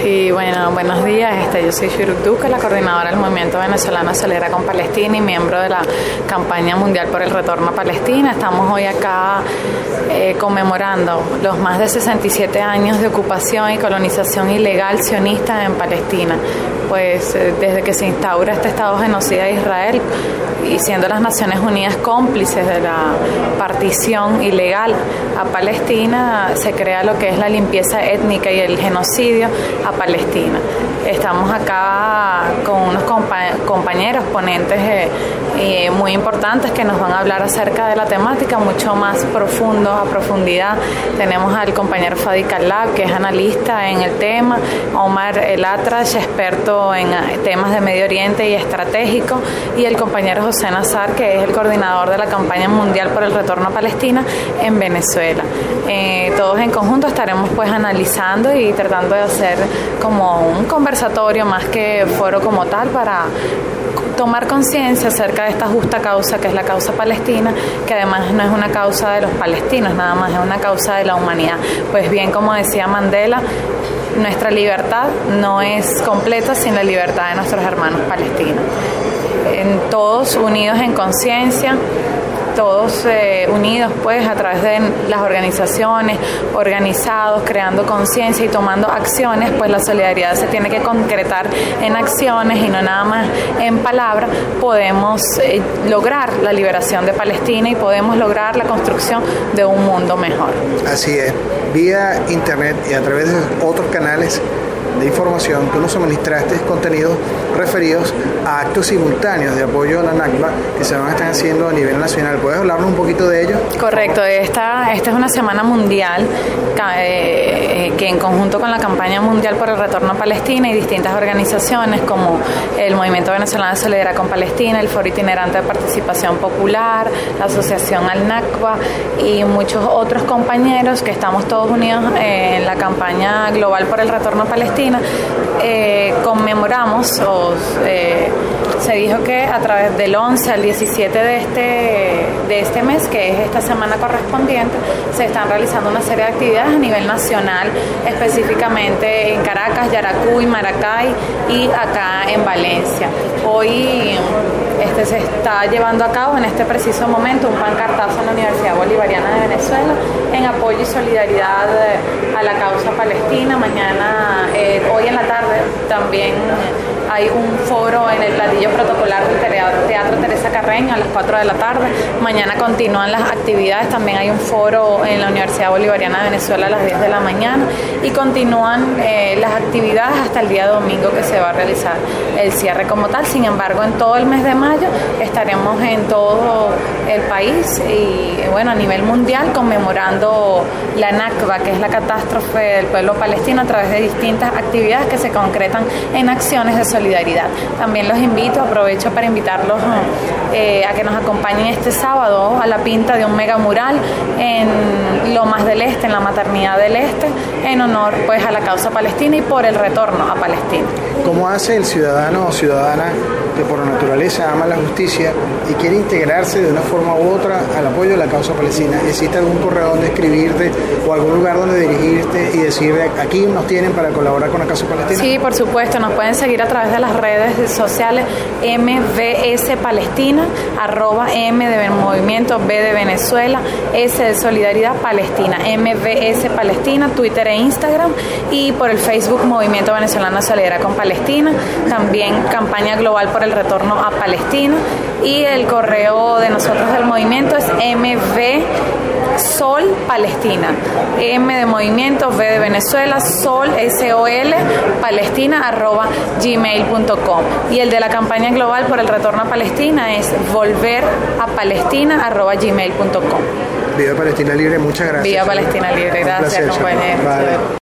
Sí, bueno, buenos días. Yo soy Shuruk Duque, la coordinadora del Movimiento Venezolano Solidaria con Palestina y miembro de la campaña mundial por el retorno a Palestina. Estamos hoy acá conmemorando los más de 67 años de ocupación y colonización ilegal sionista en Palestina. Pues desde que se instaura este Estado genocida de Israel y siendo las Naciones Unidas cómplices de la partición ilegal a Palestina, se crea lo que es la limpieza étnica y el genocidio a Palestina. Estamos acá con unos compañeros ponentes muy importantes que nos van a hablar acerca de la temática mucho más profundo, a profundidad. Tenemos al compañero Fadi Kallab, que es analista en el tema, Omar El Atrash, experto en temas de Medio Oriente y estratégico, y el compañero José Nazar, que es el coordinador de la campaña mundial por el retorno a Palestina en Venezuela. Todos en conjunto estaremos pues analizando y tratando de hacer como un conversatorio más que foro como tal para tomar conciencia acerca de esta justa causa que es la causa palestina, que además no es una causa de los palestinos nada más, es una causa de la humanidad. Pues bien, como decía Mandela, nuestra libertad no es completa sin la libertad de nuestros hermanos palestinos. Todos unidos en conciencia, todos unidos pues a través de las organizaciones, organizados, creando conciencia y tomando acciones, pues la solidaridad se tiene que concretar en acciones y no nada más en palabras. Podemos lograr la liberación de Palestina y podemos lograr la construcción de un mundo mejor. Así es, vía internet y a través de otros canales de información, tú nos suministraste contenidos referidos a actos simultáneos de apoyo a la Nakba que se van a estar haciendo a nivel nacional. ¿Puedes hablarnos un poquito de ello? Correcto, esta es una semana mundial que en conjunto con la campaña mundial por el retorno a Palestina y distintas organizaciones como el Movimiento Venezolano Solidaria con Palestina, el Foro Itinerante de Participación Popular, la Asociación Al Nakba y muchos otros compañeros que estamos todos unidos en la campaña global por el retorno a Palestina, conmemoramos se dijo que a través del 11 al 17 de este mes, que es esta semana correspondiente, se están realizando una serie de actividades a nivel nacional, específicamente en Caracas, Yaracuy, Maracay y acá en Valencia. Hoy se está llevando a cabo en este preciso momento un pancartazo en la Universidad Bolivariana de Venezuela en apoyo y solidaridad a la causa palestina. Mañana, hoy en la tarde, también hay un foro en el platillo protocolar del Teatro Teresa Carreño a las 4 de la tarde. Mañana continúan las actividades, también hay un foro en la Universidad Bolivariana de Venezuela a las 10 de la mañana y continúan las actividades hasta el día domingo que se va a realizar el cierre como tal. Sin embargo, en todo el mes de mayo estaremos en todo el país y bueno, a nivel mundial conmemorando la Nakba, que es la catástrofe del pueblo palestino, a través de distintas actividades que se concretan en acciones de solidaridad. También los invito, aprovecho para invitarlos a que nos acompañen este sábado a la pinta de un mega mural en Lomas del Este, en la Maternidad del Este, en honor pues a la causa palestina y por el retorno a Palestina. ¿Cómo hace el ciudadano o ciudadana que por naturaleza ama la justicia y quiere integrarse de una forma u otra al apoyo de la causa palestina? ¿Existe algún correo donde escribirte o algún lugar donde dirigirte y decir aquí nos tienen para colaborar con la causa palestina? Sí, por supuesto, nos pueden seguir a través de las redes sociales MVS Palestina, @M de Movimiento, B de Venezuela, S de Solidaridad Palestina, MVS Palestina, Twitter e Instagram, y por el Facebook Movimiento Venezolano Solidaria con Palestina, también campaña global por el retorno a Palestina, y el correo de nosotros del movimiento es MV-Sol Palestina, M de Movimiento, V de Venezuela, Sol, SOL, Palestina, @gmail.com. Y el de la campaña global por el retorno a Palestina es volverapalestina, @gmail.com. Viva Palestina Libre, muchas gracias. Viva Palestina Libre, gracias, compañeros. Vale.